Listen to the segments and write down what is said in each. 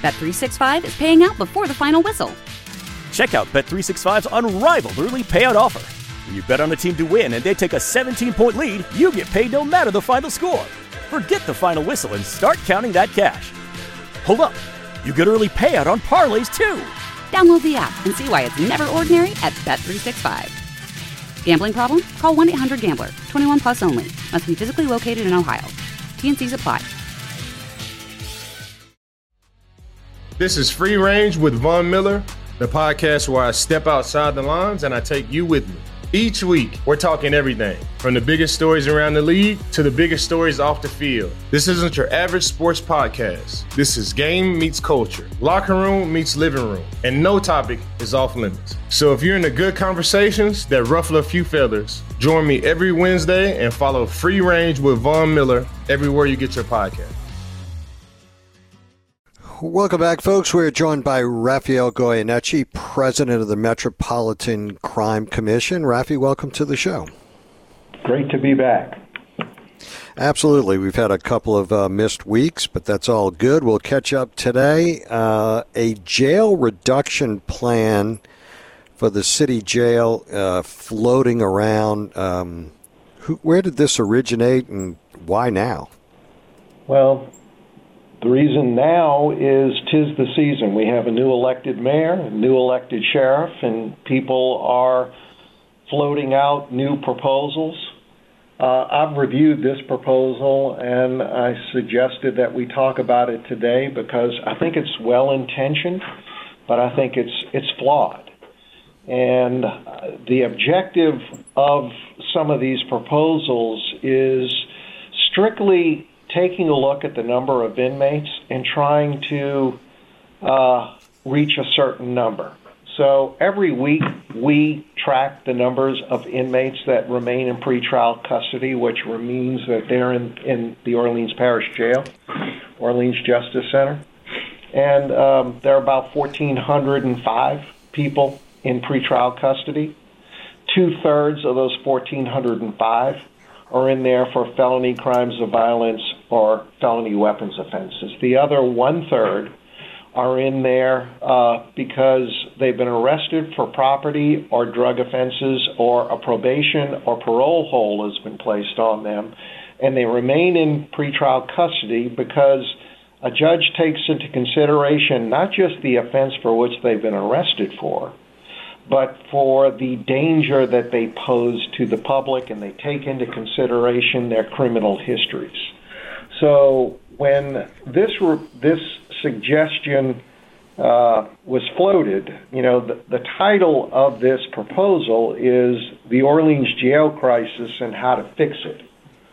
Bet365 is paying out before the final whistle. Check out Bet365's unrivaled early payout offer. When you bet on a team to win and they take a 17-point lead, you get paid no matter the final score. Forget the final whistle and start counting that cash. Hold up. You get early payout on parlays, too. Download the app and see why it's never ordinary at Bet365. Gambling problem? Call 1-800-GAMBLER. 21 plus only. Must be physically located in Ohio. T&Cs apply. This is Free Range with Von Miller, the podcast where I step outside the lines and I take you with me. Each week, we're talking everything from the biggest stories around the league to the biggest stories off the field. This isn't your average sports podcast. This is game meets culture, locker room meets living room, and no topic is off limits. So if you're into good conversations that ruffle a few feathers, join me every Wednesday and follow Free Range with Von Miller everywhere you get your podcast. Welcome back, folks. We're joined by Rafael Goyeneche, president of the Metropolitan Crime Commission. Rafi, welcome to the show. Great to be back. Absolutely. We've had a couple of missed weeks, but that's all good. We'll catch up today. A jail reduction plan for the city jail floating around. Where did this originate and why now? Well, the reason now is 'tis the season. We have a new elected mayor, a new elected sheriff, and people are floating out new proposals. I've reviewed this proposal, and I suggested that we talk about it today because I think it's well-intentioned, but I think it's flawed. And the objective of some of these proposals is strictly taking a look at the number of inmates and trying to reach a certain number. So every week we track the numbers of inmates that remain in pretrial custody, which means that they're in the Orleans Parish Jail, Orleans Justice Center. And there are about 1,405 people in pretrial custody. 2/3 of those 1,405 are in there for felony crimes of violence or felony weapons offenses. The other 1/3 are in there because they've been arrested for property or drug offenses, or a probation or parole hold has been placed on them, and they remain in pretrial custody because a judge takes into consideration not just the offense for which they've been arrested for, but for the danger that they pose to the public, and they take into consideration their criminal histories. So when this suggestion was floated, the title of this proposal is The Orleans Jail Crisis and How to Fix It.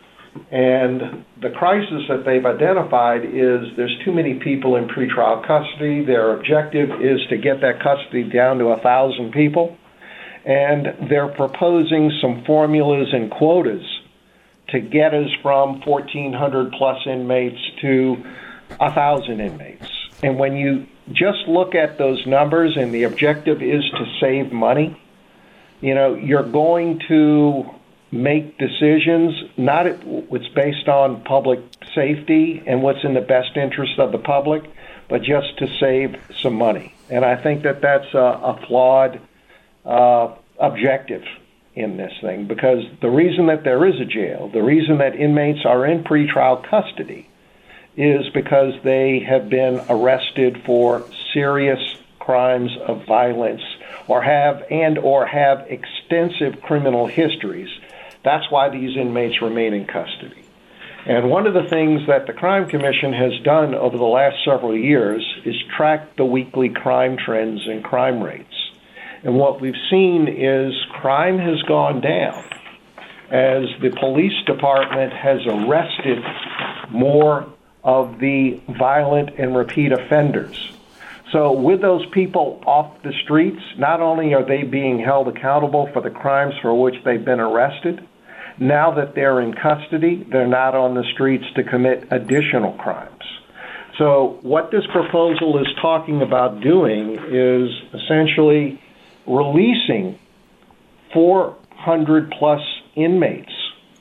And the crisis that they've identified is there's too many people in pretrial custody. Their objective is to get that custody down to 1,000 people. And they're proposing some formulas and quotas to get us from 1,400 plus inmates to 1,000 inmates. And when you just look at those numbers and the objective is to save money, you're going to make decisions, not what's based on public safety and what's in the best interest of the public, but just to save some money. And I think that that's a flawed objective in this thing, because the reason that there is a jail, the reason that inmates are in pretrial custody, is because they have been arrested for serious crimes of violence or have extensive criminal histories. That's why these inmates remain in custody. And one of the things that the Crime Commission has done over the last several years is track the weekly crime trends and crime rates. And what we've seen is crime has gone down as the police department has arrested more of the violent and repeat offenders. So with those people off the streets, not only are they being held accountable for the crimes for which they've been arrested, now that they're in custody, they're not on the streets to commit additional crimes. So what this proposal is talking about doing is essentially releasing 400 plus inmates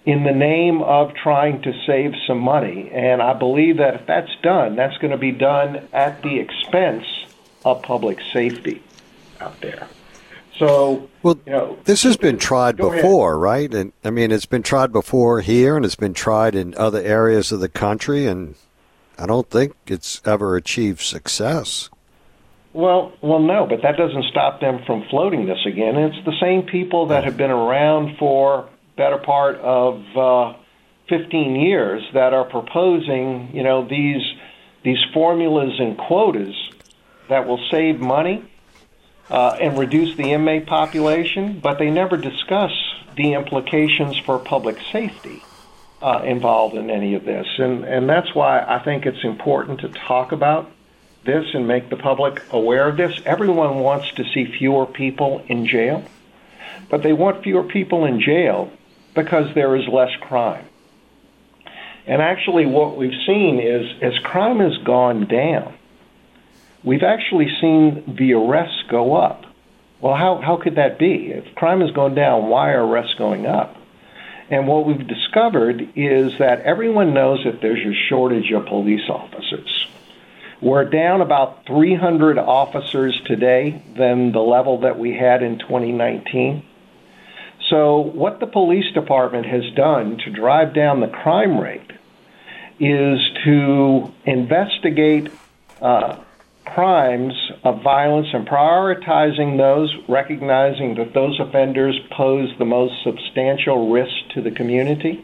in the name of trying to save some money. And I believe that if that's done, that's going to be done at the expense of public safety out there. So, well, this has been tried before, right? And I mean, it's been tried before here, and it's been tried in other areas of the country, and I don't think it's ever achieved success. Well, no, but that doesn't stop them from floating this again. It's the same people that have been around for better part of 15 years that are proposing, these formulas and quotas that will save money and reduce the inmate population, but they never discuss the implications for public safety involved in any of this. And that's why I think it's important to talk about this and make the public aware of this. Everyone wants to see fewer people in jail, but they want fewer people in jail because there is less crime. And actually what we've seen is as crime has gone down, we've actually seen the arrests go up. Well, how could that be? If crime has gone down, why are arrests going up? And what we've discovered is that everyone knows that there's a shortage of police officers. We're down about 300 officers today than the level that we had in 2019. So what the police department has done to drive down the crime rate is to investigate crimes of violence and prioritizing those, recognizing that those offenders pose the most substantial risk to the community.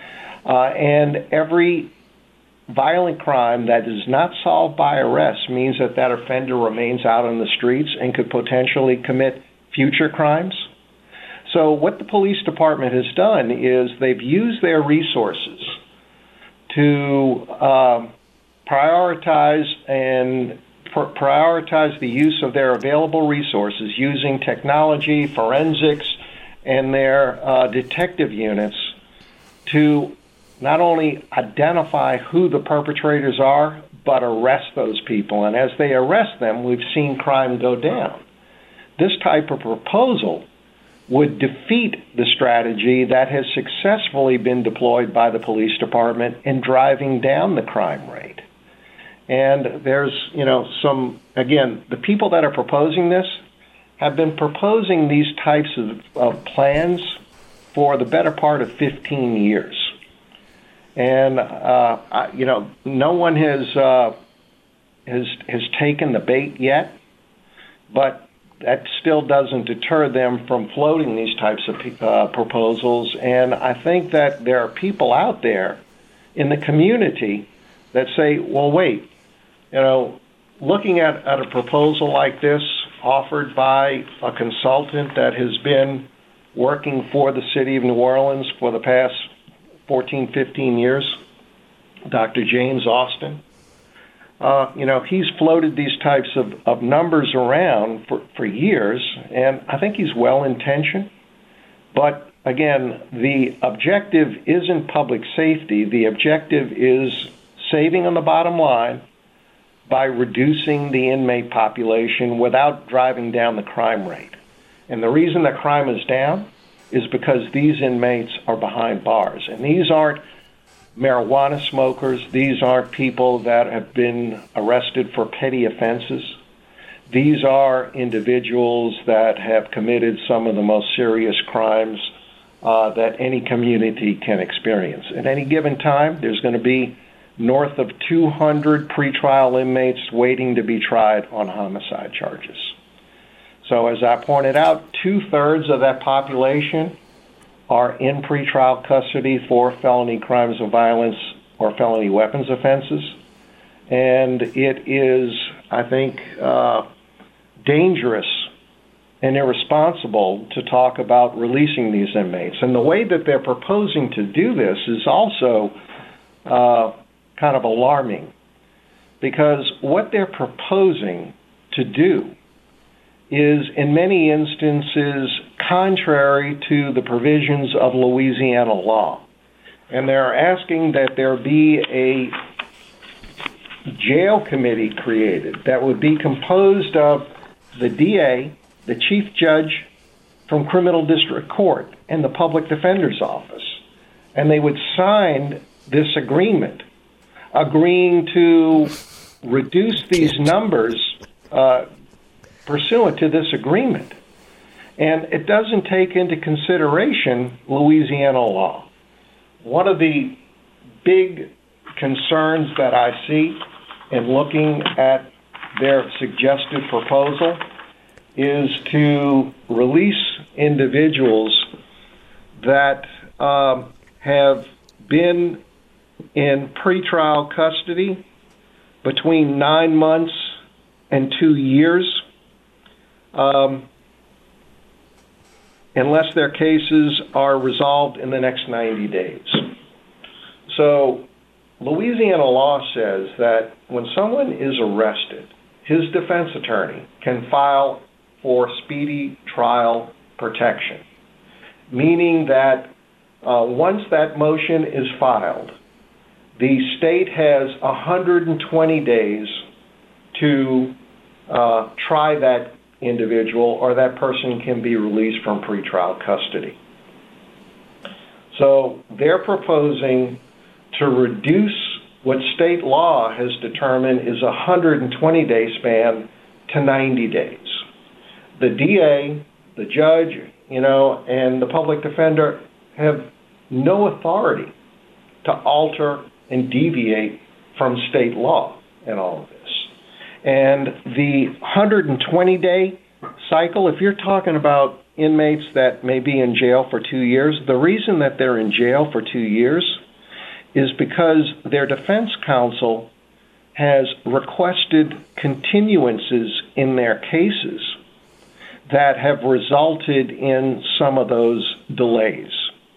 And every violent crime that is not solved by arrest means that that offender remains out on the streets and could potentially commit future crimes. So what the police department has done is they've used their resources to prioritize the use of their available resources using technology, forensics, and their detective units to not only identify who the perpetrators are, but arrest those people. And as they arrest them, we've seen crime go down. This type of proposal would defeat the strategy that has successfully been deployed by the police department in driving down the crime rate. And there's, the people that are proposing this have been proposing these types of plans for the better part of 15 years. And, no one has taken the bait yet, but that still doesn't deter them from floating these types of proposals. And I think that there are people out there in the community that say, well, wait, looking at a proposal like this offered by a consultant that has been working for the city of New Orleans for the past 14, 15 years, Dr. James Austin, he's floated these types of numbers around for years, and I think he's well-intentioned. But, again, the objective isn't public safety. The objective is saving on the bottom line by reducing the inmate population without driving down the crime rate. And the reason that crime is down is because these inmates are behind bars. And these aren't marijuana smokers. These aren't people that have been arrested for petty offenses. These are individuals that have committed some of the most serious crimes that any community can experience. At any given time, there's going to be north of 200 pretrial inmates waiting to be tried on homicide charges. So as I pointed out, 2/3 of that population are in pretrial custody for felony crimes of violence or felony weapons offenses. And it is, I think, dangerous and irresponsible to talk about releasing these inmates. And the way that they're proposing to do this is also kind of alarming, because what they're proposing to do is in many instances contrary to the provisions of Louisiana law. And they're asking that there be a jail committee created that would be composed of the DA, the chief judge from criminal district court, and the public defender's office. and they would sign this agreement, agreeing to reduce these numbers pursuant to this agreement. And it doesn't take into consideration Louisiana law. One of the big concerns that I see in looking at their suggested proposal is to release individuals that have been in pretrial custody between 9 months and 2 years, unless their cases are resolved in the next 90 days. So Louisiana law says that when someone is arrested, his defense attorney can file for speedy trial protection, meaning that once that motion is filed, the state has 120 days to try that individual, or that person can be released from pretrial custody. So they're proposing to reduce what state law has determined is a 120-day span to 90 days. The DA, the judge, and the public defender have no authority to alter and deviate from state law in all of this. And the 120-day cycle, if you're talking about inmates that may be in jail for 2 years, the reason that they're in jail for 2 years is because their defense counsel has requested continuances in their cases that have resulted in some of those delays.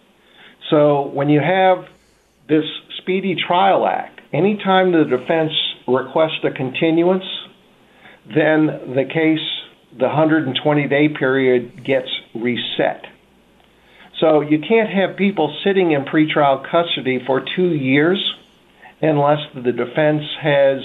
So when you have this Speedy Trial Act, anytime the defense requests a continuance, then the case, the 120-day period, gets reset. So you can't have people sitting in pretrial custody for 2 years unless the defense has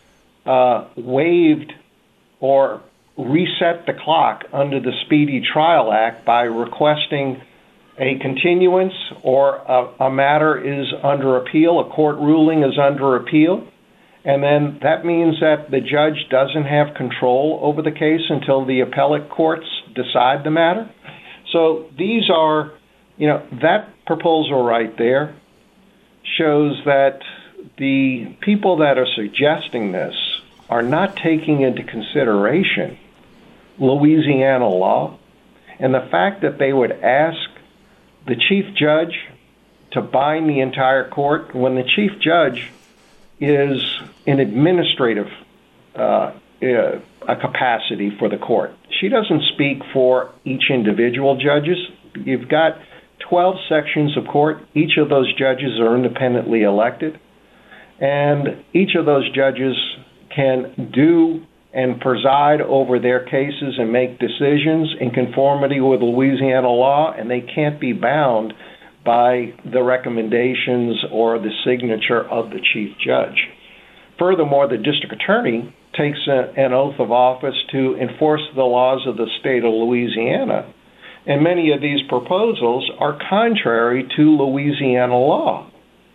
waived or reset the clock under the Speedy Trial Act by requesting a continuance, or a matter is under appeal, a court ruling is under appeal, and then that means that the judge doesn't have control over the case until the appellate courts decide the matter. So these are, that proposal right there shows that the people that are suggesting this are not taking into consideration Louisiana law, and the fact that they would ask the chief judge to bind the entire court when the chief judge is an administrative a capacity for the court. She doesn't speak for each individual judges. You've got 12 sections of court. Each of those judges are independently elected, and each of those judges can do and preside over their cases and make decisions in conformity with Louisiana law, and they can't be bound by the recommendations or the signature of the chief judge. Furthermore, the district attorney takes an oath of office to enforce the laws of the state of Louisiana, and many of these proposals are contrary to Louisiana law.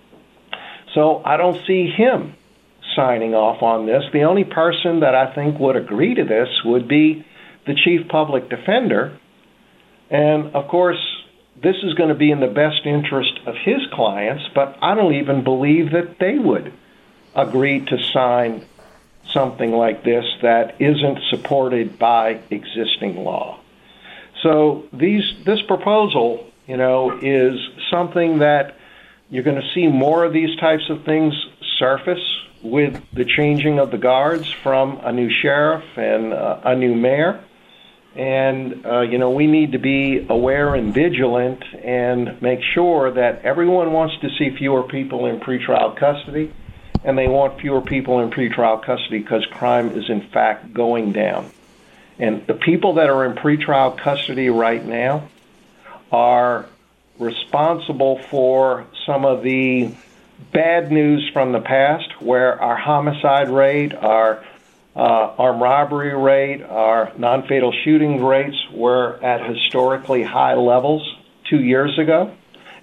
So I don't see him signing off on this. The only person that I think would agree to this would be the chief public defender. And of course, this is going to be in the best interest of his clients, but I don't even believe that they would agree to sign something like this that isn't supported by existing law. So this proposal, is something that you're going to see more of these types of things surface with the changing of the guards from a new sheriff and a new mayor. And, we need to be aware and vigilant and make sure that everyone wants to see fewer people in pretrial custody, and they want fewer people in pretrial custody because crime is, in fact, going down. And the people that are in pretrial custody right now are responsible for some of the bad news from the past, where our homicide rate, our armed robbery rate, our non-fatal shooting rates were at historically high levels 2 years ago.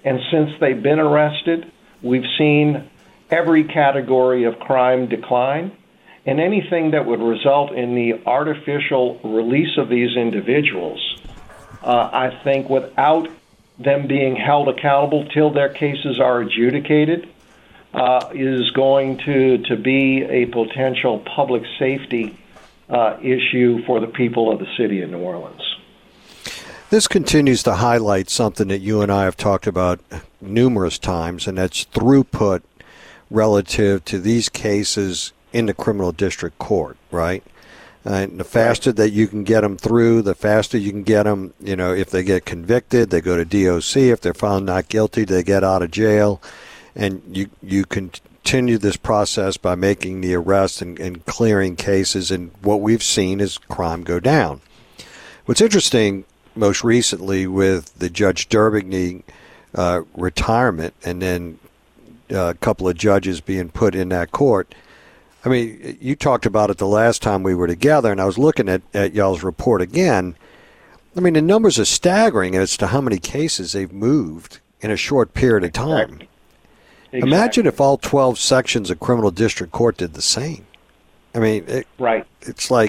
And since they've been arrested, we've seen every category of crime decline. And anything that would result in the artificial release of these individuals, I think without them being held accountable till their cases are adjudicated, is going to be a potential public safety issue for the people of the city of New Orleans. This continues to highlight something that you and I have talked about numerous times, and that's throughput relative to these cases in the criminal district court, right? And the faster that you can get them through, the faster you can get them, if they get convicted, they go to DOC. If they're found not guilty, they get out of jail. And you continue this process by making the arrest and clearing cases, and what we've seen is crime go down. What's interesting most recently with the Judge Derbigny retirement and then a couple of judges being put in that court, I mean, you talked about it the last time we were together, and I was looking at y'all's report again. I mean, the numbers are staggering as to how many cases they've moved in a short period of time. Exactly. Imagine if all 12 sections of criminal district court did the same. I mean, it's like,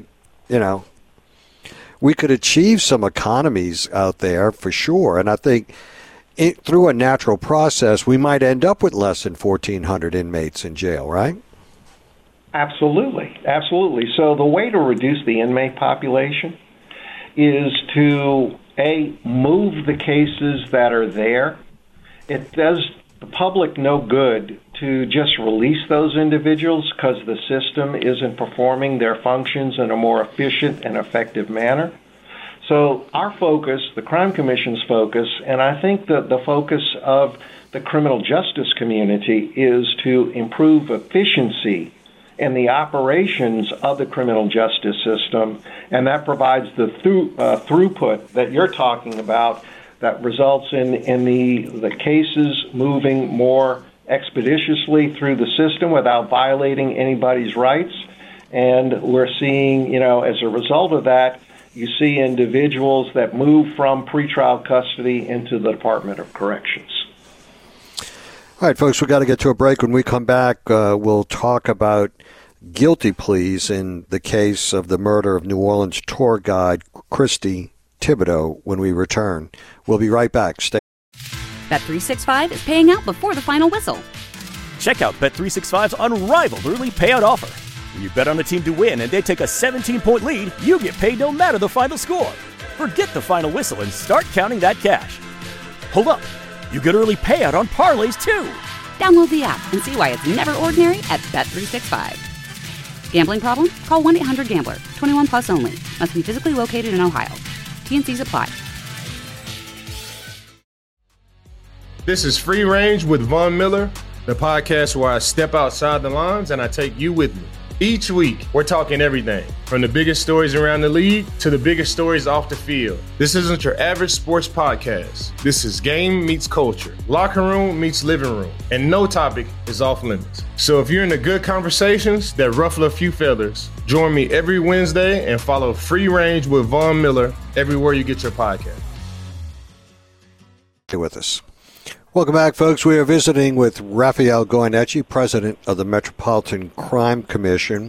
we could achieve some economies out there for sure, and I think through a natural process, we might end up with less than 1,400 inmates in jail, right? Absolutely. So the way to reduce the inmate population is to, move the cases that are there. It does the public no good to just release those individuals because the system isn't performing their functions in a more efficient and effective manner. So our focus, the Crime Commission's focus, and I think that the focus of the criminal justice community is to improve efficiency in the operations of the criminal justice system, and that provides the throughput that you're talking about that results in the cases moving more expeditiously through the system without violating anybody's rights. And we're seeing, as a result of that, you see individuals that move from pretrial custody into the Department of Corrections. All right, folks, we've got to get to a break. When we come back, we'll talk about guilty pleas in the case of the murder of New Orleans tour guide Christy Thibodeau when we return. We'll be right back. Stay. Bet365 is paying out before the final whistle. Check out Bet365's unrivaled early payout offer. When you bet on a team to win and they take a 17-point lead, you get paid no matter the final score. Forget the final whistle and start counting that cash. Hold up. You get early payout on parlays, too. Download the app and see why it's never ordinary at Bet365. Gambling problem? Call 1-800-GAMBLER. 21 plus only. Must be physically located in Ohio. T&Cs apply. This is Free Range with Von Miller, the podcast where I step outside the lines and I take you with me. Each week, we're talking everything from the biggest stories around the league to the biggest stories off the field. This isn't your average sports podcast. This is game meets culture, locker room meets living room, and no topic is off limits. So if you're into good conversations that ruffle a few feathers, join me every Wednesday and follow Free Range with Von Miller everywhere you get your podcast. Stay with us. Welcome back, folks. We are visiting with Rafael Goyeneche, president of the Metropolitan Crime Commission.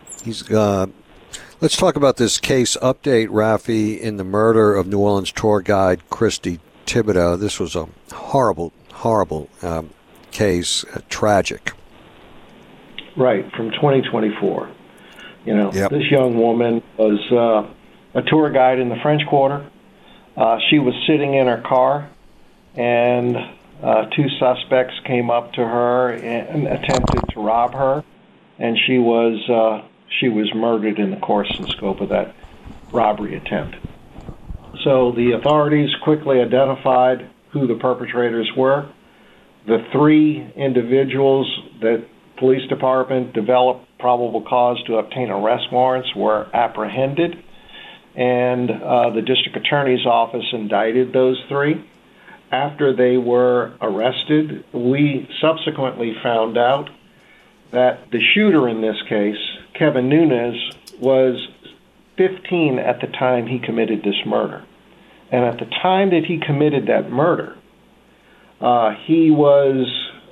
Let's talk about this case update, Rafi, in the murder of New Orleans tour guide Christy Thibodeau. This was a horrible case, tragic. Right, from 2024. Yep. This young woman was a tour guide in the French Quarter. She was sitting in her car, and two suspects came up to her and attempted to rob her, and she was murdered in the course and scope of that robbery attempt. So the authorities quickly identified who the perpetrators were. The three individuals that police department developed probable cause to obtain arrest warrants were apprehended, and the district attorney's office indicted those three. After they were arrested, we subsequently found out that the shooter in this case, Kevin Nunez, was 15 at the time he committed this murder. And at the time that he committed that murder, he was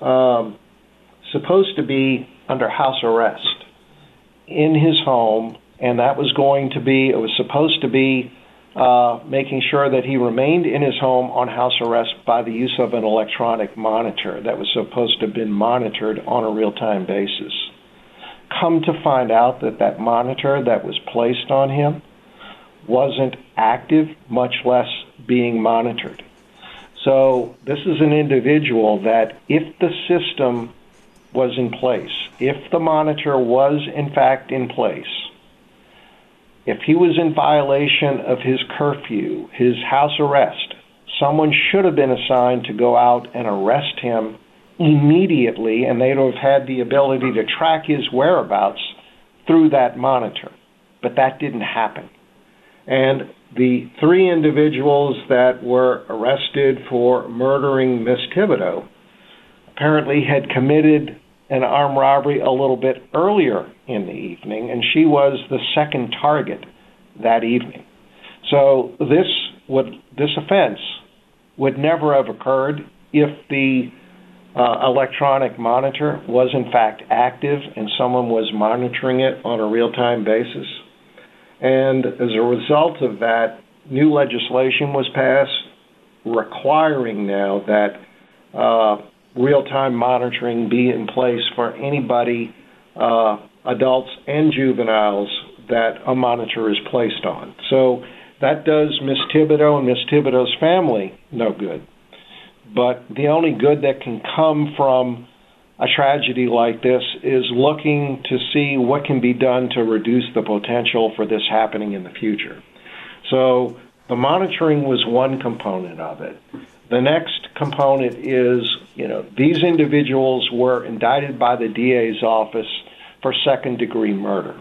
supposed to be under house arrest in his home, and that was supposed to be making sure that he remained in his home on house arrest by the use of an electronic monitor that was supposed to have been monitored on a real-time basis. Come to find out that monitor that was placed on him wasn't active, much less being monitored. So this is an individual that if the system was in place, if the monitor was in fact in place, if he was in violation of his curfew, his house arrest, someone should have been assigned to go out and arrest him immediately, and they'd have had the ability to track his whereabouts through that monitor. But that didn't happen. And the 3 individuals that were arrested for murdering Miss Thibodeau apparently had committed an armed robbery a little bit earlier in the evening, and she was the second target that evening. So this offense would never have occurred if the electronic monitor was in fact active and someone was monitoring it on a real-time basis. And as a result of that, new legislation was passed requiring now that real-time monitoring be in place for anybody, adults and juveniles, that a monitor is placed on. So that does Miss Thibodeau and Miss Thibodeau's family no good. But the only good that can come from a tragedy like this is looking to see what can be done to reduce the potential for this happening in the future. So the monitoring was one component of it. The next component is, these individuals were indicted by the DA's office for second-degree murder.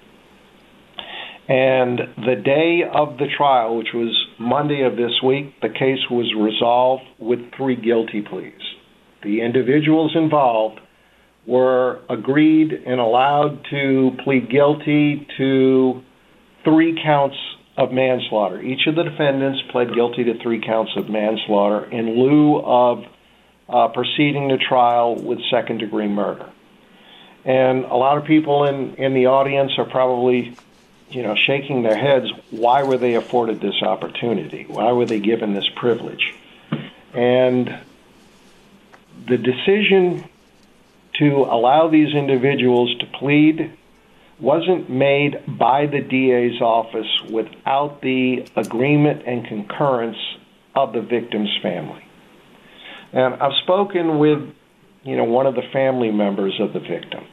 And the day of the trial, which was Monday of this week, the case was resolved with 3 guilty pleas. The individuals involved were agreed and allowed to plead guilty to 3 counts of manslaughter. Each of the defendants pled guilty to 3 counts of manslaughter in lieu of proceeding to trial with second-degree murder. And a lot of people in the audience are probably, shaking their heads. Why were they afforded this opportunity? Why were they given this privilege? And the decision to allow these individuals to plead wasn't made by the DA's office without the agreement and concurrence of the victim's family. And I've spoken with, one of the family members of the victim.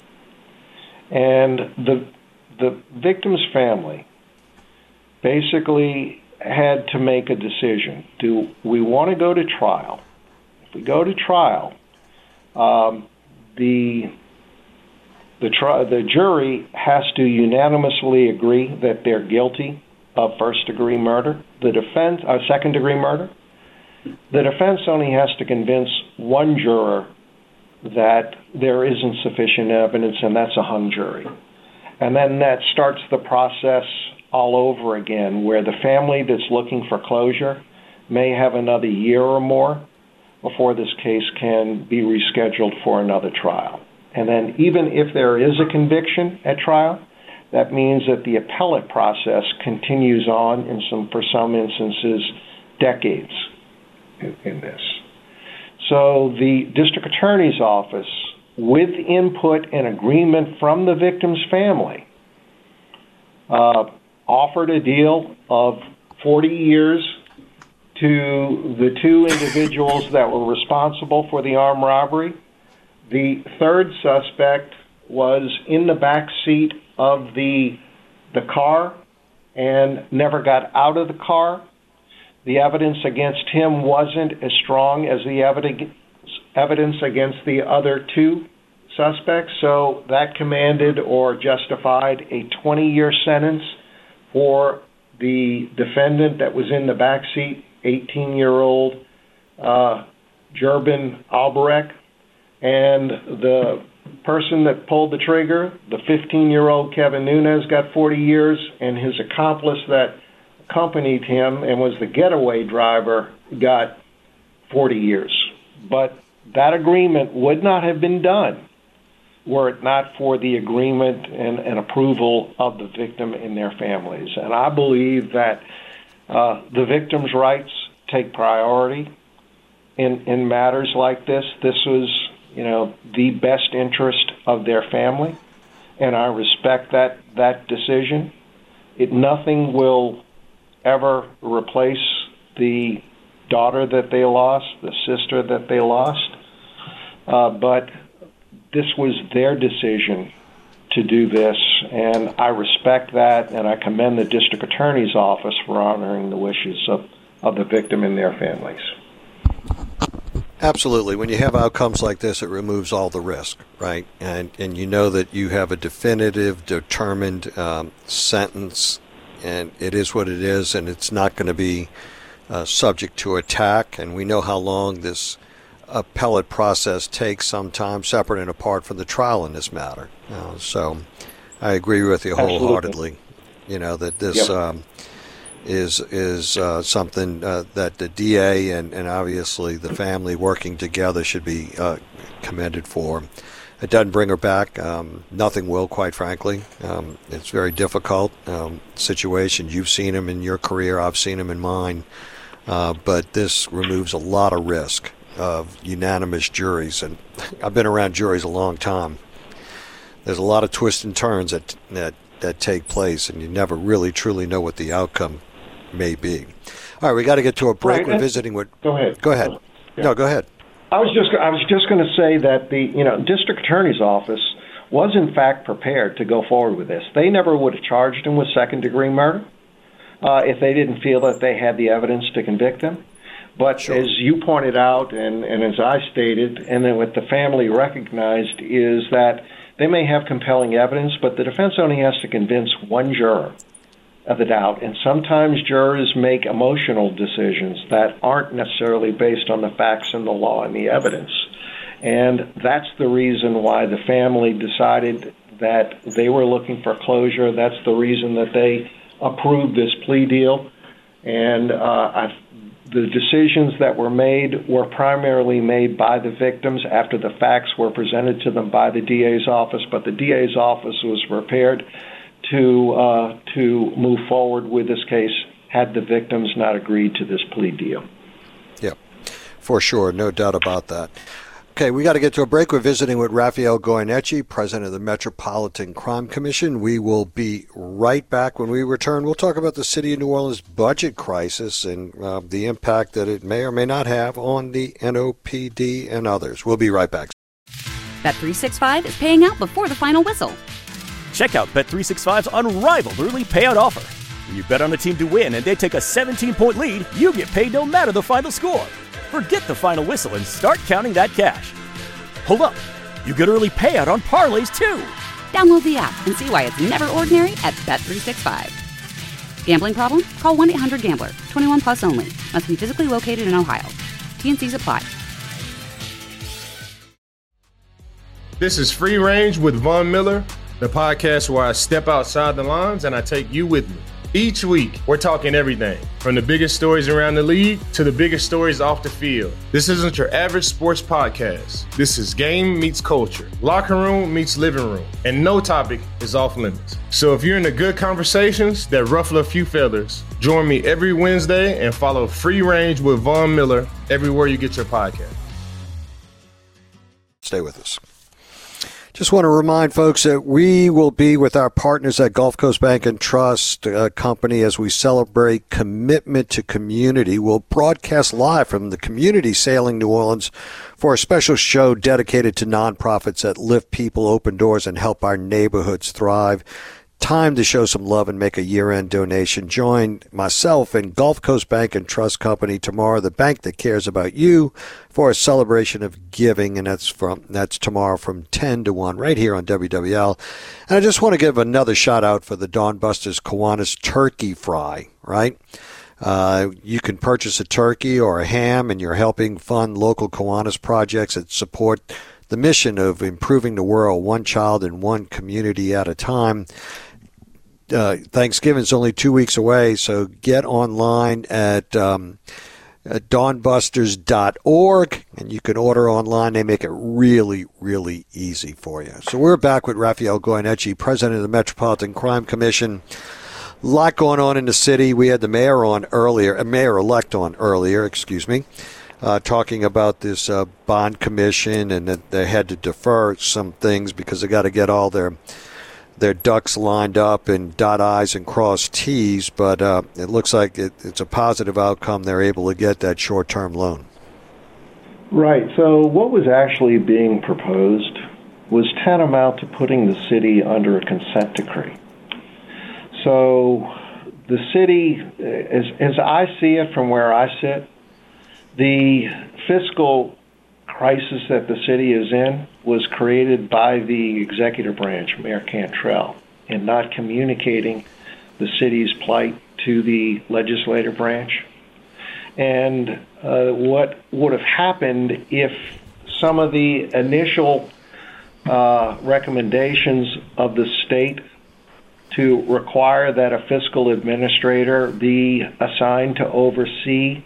And the victim's family basically had to make a decision. Do we want to go to trial? If we go to trial, the jury has to unanimously agree that they're guilty of first-degree murder. The defense, second-degree murder. The defense only has to convince one juror that there isn't sufficient evidence, and that's a hung jury. And then that starts the process all over again, where the family that's looking for closure may have another year or more before this case can be rescheduled for another trial. And then even if there is a conviction at trial, that means that the appellate process continues on for some instances, decades in this. So the district attorney's office, with input and agreement from the victim's family, offered a deal of 40 years to the 2 individuals that were responsible for the armed robbery. The third suspect was in the back seat of the car and never got out of the car. The evidence against him wasn't as strong as the evidence against the other 2 suspects, so that commanded or justified a 20-year sentence for the defendant that was in the back seat, 18-year-old Jerbin Albarek, and the person that pulled the trigger, the 15-year-old Kevin Nunez, got 40 years, and his accomplice that accompanied him and was the getaway driver got 40 years. but that agreement would not have been done were it not for the agreement and approval of the victim and their families. And I believe that the victim's rights take priority in matters like this. This was, the best interest of their family, and I respect that decision. Nothing will ever replace the daughter that they lost, the sister that they lost, but this was their decision to do this, and I respect that, and I commend the district attorney's office for honoring the wishes of the victim and their families. Absolutely. When you have outcomes like this, it removes all the risk, right? And you know that you have a definitive, determined sentence, and it is what it is, and it's not going to be subject to attack. And we know how long this appellate process takes, sometimes separate and apart from the trial in this matter. So I agree with you wholeheartedly. That this is something that the DA and obviously the family working together should be commended for. It doesn't bring her back. Nothing will, quite frankly. It's a very difficult situation. You've seen them in your career. I've seen them in mine. But this removes a lot of risk of unanimous juries. And I've been around juries a long time. There's a lot of twists and turns that take place, and you never really truly know what the outcome may be. All right, we got to get to a break. We're visiting with... Go ahead. Go ahead. Yeah. No, go ahead. I was just going to say that the district attorney's office was in fact prepared to go forward with this. They never would have charged him with second-degree murder if they didn't feel that they had the evidence to convict him. But sure, as you pointed out, and as I stated, and then what the family recognized, is that they may have compelling evidence, but the defense only has to convince one juror of the doubt. And sometimes jurors make emotional decisions that aren't necessarily based on the facts and the law and the evidence. And that's the reason why the family decided that they were looking for closure. That's the reason that they approved this plea deal. And the decisions that were made were primarily made by the victims after the facts were presented to them by the DA's office, but the DA's office was prepared to move forward with this case had the victims not agreed to this plea deal. Yep, for sure, no doubt about that. Okay, we got to get to a break. We're visiting with Rafael Goyeneche, president of the Metropolitan Crime Commission. We will be right back. When we return, we'll talk about the City of New Orleans budget crisis and the impact that it may or may not have on the NOPD and others. We'll be right back. Bet365 is paying out before the final whistle. Check out Bet365's unrivaled early payout offer. When you bet on a team to win and they take a 17-point lead, you get paid no matter the final score. Forget the final whistle and start counting that cash. Hold up. You get early payout on parlays, too. Download the app and see why it's never ordinary at Bet365. Gambling problem? Call 1-800-GAMBLER. 21 plus only. Must be physically located in Ohio. T&Cs apply. This is Free Range with Von Miller, the podcast where I step outside the lines and I take you with me. Each week, we're talking everything, from the biggest stories around the league to the biggest stories off the field. This isn't your average sports podcast. This is game meets culture, locker room meets living room, and no topic is off limits. So if you're into good conversations that ruffle a few feathers, join me every Wednesday and follow Free Range with Von Miller everywhere you get your podcast. Stay with us. Just want to remind folks that we will be with our partners at Gulf Coast Bank and Trust Company as we celebrate commitment to community. We'll broadcast live from the Community Sailing New Orleans for a special show dedicated to nonprofits that lift people, open doors, and help our neighborhoods thrive. Time to show some love and make a year-end donation. Join myself and Gulf Coast Bank and Trust Company tomorrow, the bank that cares about you, for a celebration of giving, and that's tomorrow from 10 to 1 right here on WWL. And I just want to give another shout-out for the Dawn Busters Kiwanis Turkey Fry, right? You can purchase a turkey or a ham, and you're helping fund local Kiwanis projects that support the mission of improving the world one child and one community at a time. Thanksgiving's only 2 weeks away, so get online at dawnbusters.org, and you can order online. They make it really, really easy for you. So we're back with Rafael Goyeneche, president of the Metropolitan Crime Commission. A lot going on in the city. We had the mayor-elect on earlier, talking about this bond commission, and that they had to defer some things because they got to get all their ducks lined up and dot I's and cross T's, but it looks like it's a positive outcome. They're able to get that short-term loan. Right. So what was actually being proposed was tantamount to putting the city under a consent decree. So the city, as I see it from where I sit, the fiscal crisis that the city is in was created by the executive branch, Mayor Cantrell, in not communicating the city's plight to the legislative branch. And what would have happened if some of the initial recommendations of the state to require that a fiscal administrator be assigned to oversee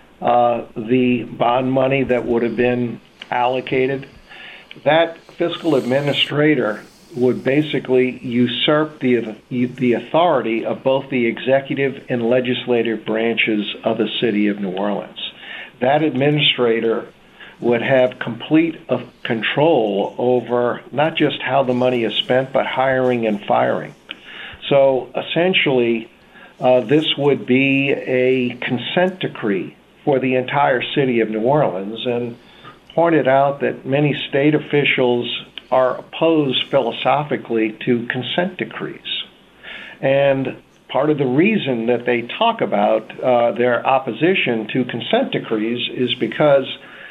the bond money that would have been allocated, that fiscal administrator would basically usurp the authority of both the executive and legislative branches of the city of New Orleans. That administrator would have complete control over not just how the money is spent, but hiring and firing. So essentially, this would be a consent decree for the entire city of New Orleans, and pointed out that many state officials are opposed philosophically to consent decrees. And part of the reason that they talk about their opposition to consent decrees is because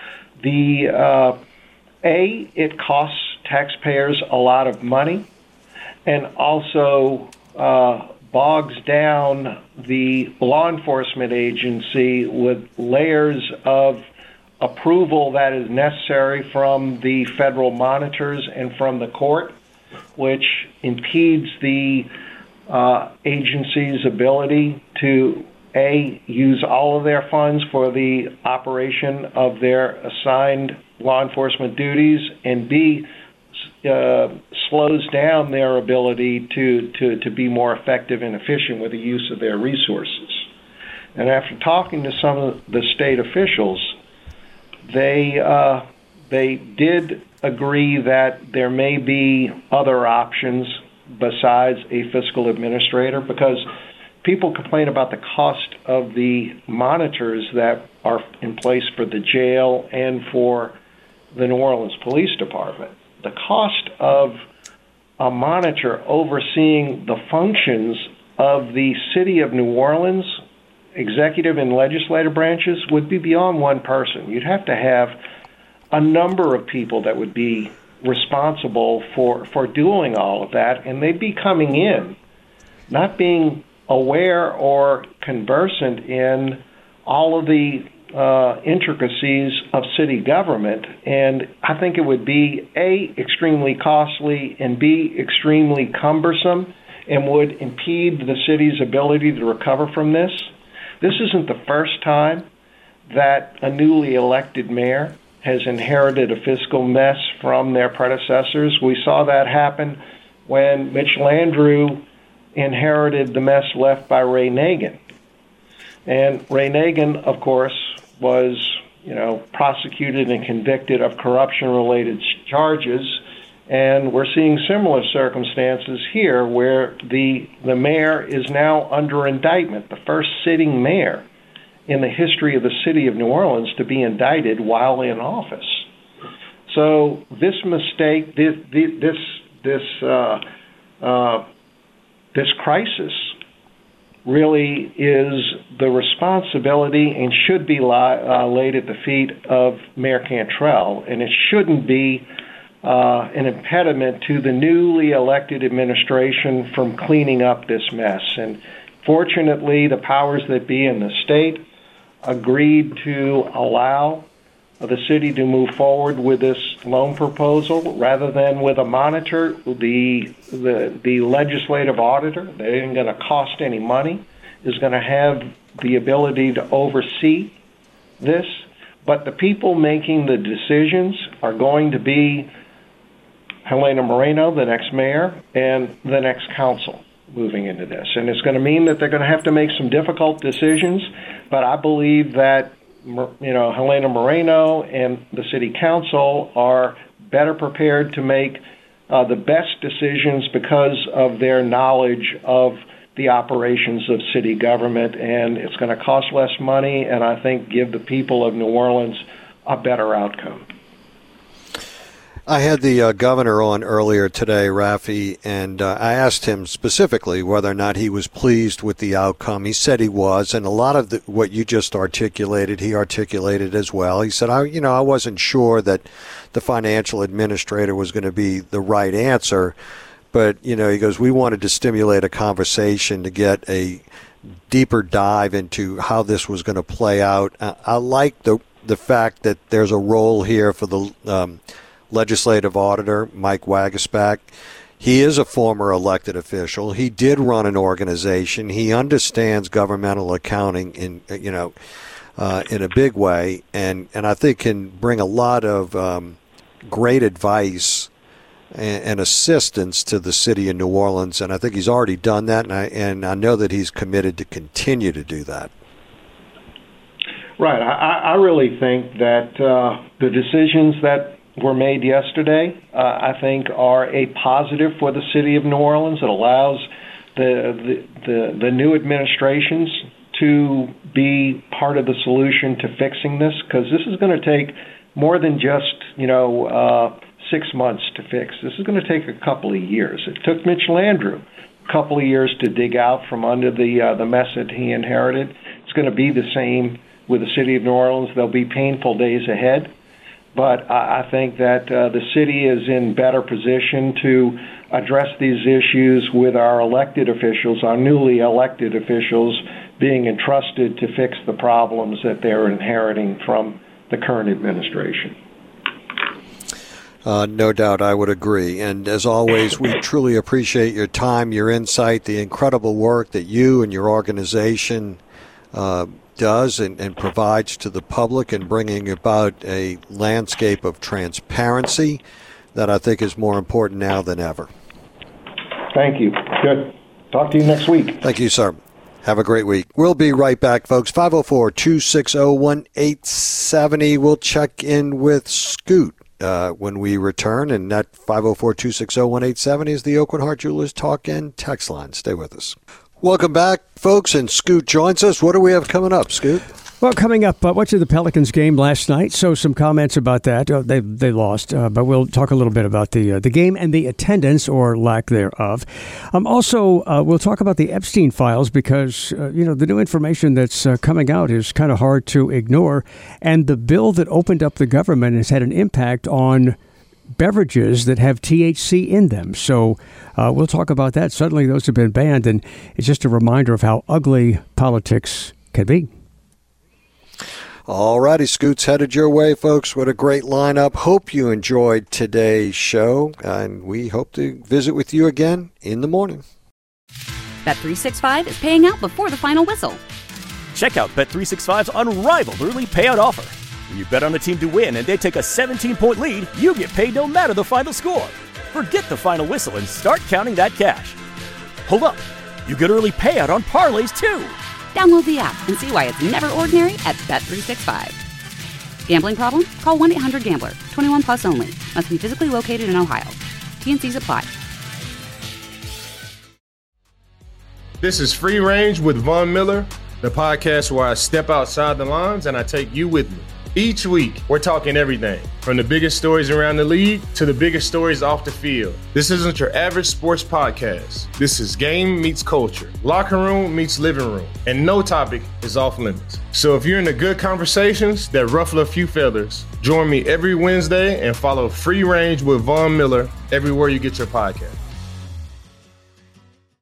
it costs taxpayers a lot of money, and also bogs down the law enforcement agency with layers of approval that is necessary from the federal monitors and from the court, which impedes the agency's ability to, A, use all of their funds for the operation of their assigned law enforcement duties, and B, slows down their ability to be more effective and efficient with the use of their resources. And after talking to some of the state officials, they did agree that there may be other options besides a fiscal administrator, because people complain about the cost of the monitors that are in place for the jail and for the New Orleans Police Department. The cost of a monitor overseeing the functions of the city of New Orleans, executive and legislative branches, would be beyond one person. You'd have to have a number of people that would be responsible for doing all of that, and they'd be coming in, not being aware or conversant in all of the intricacies of city government. And I think it would be, A, extremely costly, and B, extremely cumbersome, and would impede the city's ability to recover from this. This isn't the first time that a newly elected mayor has inherited a fiscal mess from their predecessors. We saw that happen when Mitch Landrieu inherited the mess left by Ray Nagin. And Ray Nagin, of course, was, prosecuted and convicted of corruption-related charges. And we're seeing similar circumstances here where the mayor is now under indictment, the first sitting mayor in the history of the city of New Orleans to be indicted while in office. So this mistake, this crisis really is the responsibility and should be laid at the feet of Mayor Cantrell, and it shouldn't be an impediment to the newly elected administration from cleaning up this mess. And fortunately, the powers that be in the state agreed to allow the city to move forward with this loan proposal rather than with a monitor. The legislative auditor, that isn't going to cost any money, is going to have the ability to oversee this, but the people making the decisions are going to be Helena Moreno, the next mayor, and the next council moving into this. And it's going to mean that they're going to have to make some difficult decisions, but I believe that Helena Moreno and the city council are better prepared to make the best decisions because of their knowledge of the operations of city government, and it's going to cost less money and I think give the people of New Orleans a better outcome. I had the governor on earlier today, Rafi, and I asked him specifically whether or not he was pleased with the outcome. He said he was, and a lot of what you just articulated, he articulated as well. He said, I wasn't sure that the financial administrator was going to be the right answer, but, he goes, we wanted to stimulate a conversation to get a deeper dive into how this was going to play out. I like the fact that there's a role here for the legislative auditor, Mike Wagasback. He is a former elected official. He did run an organization. He understands governmental accounting in a big way, and I think can bring a lot of great advice and assistance to the city of New Orleans. And I think he's already done that, and I know that he's committed to continue to do that. Right. I really think that the decisions that were made yesterday, I think, are a positive for the city of New Orleans. It allows the new administrations to be part of the solution to fixing this, because this is going to take more than just 6 months to fix. This is going to take a couple of years. It took Mitch Landrieu a couple of years to dig out from under the mess that he inherited. It's going to be the same with the city of New Orleans. There'll be painful days ahead. But I think that the city is in better position to address these issues with our elected officials, our newly elected officials, being entrusted to fix the problems that they're inheriting from the current administration. No doubt, I would agree. And as always, we truly appreciate your time, your insight, the incredible work that you and your organization does and provides to the public in bringing about a landscape of transparency that I think is more important now than ever. Thank you. Good. Talk to you next week. Thank you, sir. Have a great week. We'll be right back, folks. 504-260-1870. We'll check in with Scoot when we return, and that 504-260-1870 is the Oakwood Heart Jewelers Talk and Text line. Stay with us. Welcome back, folks, and Scoot joins us. What do we have coming up, Scoot? Well, coming up, what's the Pelicans game last night? So some comments about that. They lost, but we'll talk a little bit about the game and the attendance or lack thereof. Also, we'll talk about the Epstein files because, the new information that's coming out is kind of hard to ignore. And the bill that opened up the government has had an impact on beverages that have THC in them. So we'll talk about that. Suddenly those have been banned, and it's just a reminder of how ugly politics can be. All righty, Scoot's headed your way, folks. What a great lineup. Hope you enjoyed today's show, and we hope to visit with you again in the morning. Bet365 is paying out before the final whistle. Check out Bet365's unrivaled early payout offer. When you bet on a team to win and they take a 17-point lead, you get paid no matter the final score. Forget the final whistle and start counting that cash. Hold up. You get early payout on parlays, too. Download the app and see why it's never ordinary at Bet365. Gambling problem? Call 1-800-GAMBLER. 21 plus only. Must be physically located in Ohio. T&Cs apply. This is Free Range with Von Miller, the podcast where I step outside the lines and I take you with me. Each week, we're talking everything from the biggest stories around the league to the biggest stories off the field. This isn't your average sports podcast. This is game meets culture, locker room meets living room, and no topic is off limits. So if you're into good conversations that ruffle a few feathers, join me every Wednesday and follow Free Range with Von Miller everywhere you get your podcast.